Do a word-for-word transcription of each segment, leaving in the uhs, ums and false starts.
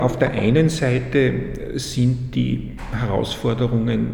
Auf der einen Seite sind die Herausforderungen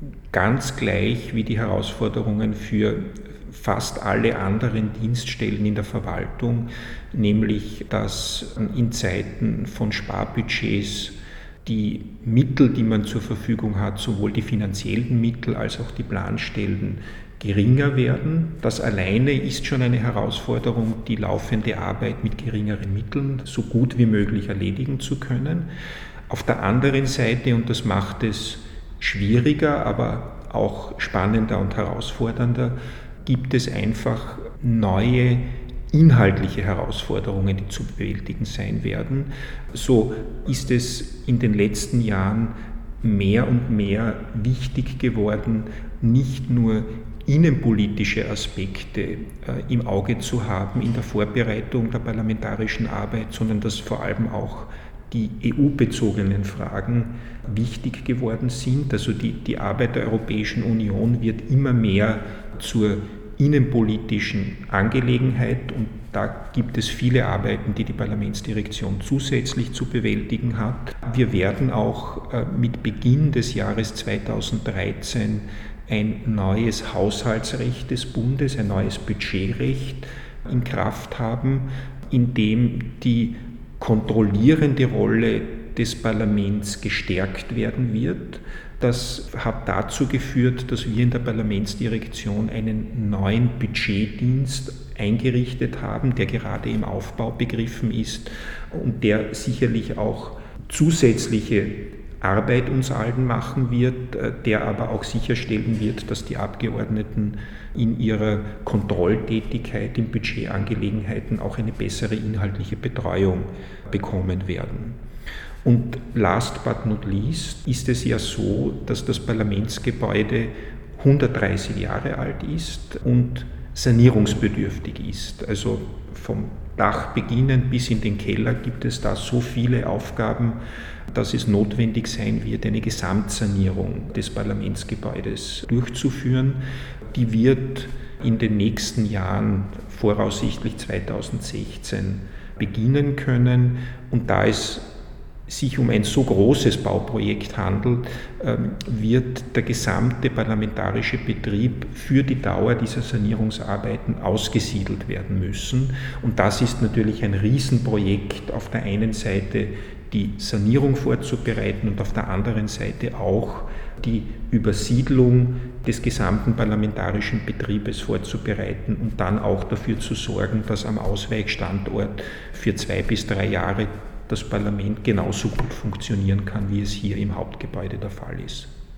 ganz gleich wie die Herausforderungen für fast alle anderen Dienststellen in der Verwaltung, nämlich dass in Zeiten von Sparbudgets die Mittel, die man zur Verfügung hat, sowohl die finanziellen Mittel als auch die Planstellen, geringer werden. Das alleine ist schon eine Herausforderung, die laufende Arbeit mit geringeren Mitteln so gut wie möglich erledigen zu können. Auf der anderen Seite, und das macht es schwieriger, aber auch spannender und herausfordernder, gibt es einfach neue inhaltliche Herausforderungen, die zu bewältigen sein werden. So ist es in den letzten Jahren mehr und mehr wichtig geworden, nicht nur innenpolitische Aspekte äh, im Auge zu haben in der Vorbereitung der parlamentarischen Arbeit, sondern dass vor allem auch die E U-bezogenen Fragen wichtig geworden sind. Also die, die Arbeit der Europäischen Union wird immer mehr zur innenpolitischen Angelegenheit und da gibt es viele Arbeiten, die die Parlamentsdirektion zusätzlich zu bewältigen hat. Wir werden auch äh, mit Beginn des Jahres zweitausenddreizehn ein neues Haushaltsrecht des Bundes, ein neues Budgetrecht in Kraft haben, in dem die kontrollierende Rolle des Parlaments gestärkt werden wird. Das hat dazu geführt, dass wir in der Parlamentsdirektion einen neuen Budgetdienst eingerichtet haben, der gerade im Aufbau begriffen ist und der sicherlich auch zusätzliche Arbeit uns allen machen wird, der aber auch sicherstellen wird, dass die Abgeordneten in ihrer Kontrolltätigkeit in Budgetangelegenheiten auch eine bessere inhaltliche Betreuung bekommen werden. Und last but not least ist es ja so, dass das Parlamentsgebäude hundertdreißig Jahre alt ist und sanierungsbedürftig ist. Also vom Dach beginnend bis in den Keller gibt es da so viele Aufgaben, dass es notwendig sein wird, eine Gesamtsanierung des Parlamentsgebäudes durchzuführen. Die wird in den nächsten Jahren, voraussichtlich zweitausendsechzehn, beginnen können. Und da es sich um ein so großes Bauprojekt handelt, wird der gesamte parlamentarische Betrieb für die Dauer dieser Sanierungsarbeiten ausgesiedelt werden müssen. Und das ist natürlich ein Riesenprojekt, auf der einen Seite die Sanierung vorzubereiten und auf der anderen Seite auch die Übersiedlung des gesamten parlamentarischen Betriebes vorzubereiten und dann auch dafür zu sorgen, dass am Ausweichstandort für zwei bis drei Jahre das Parlament genauso gut funktionieren kann, wie es hier im Hauptgebäude der Fall ist.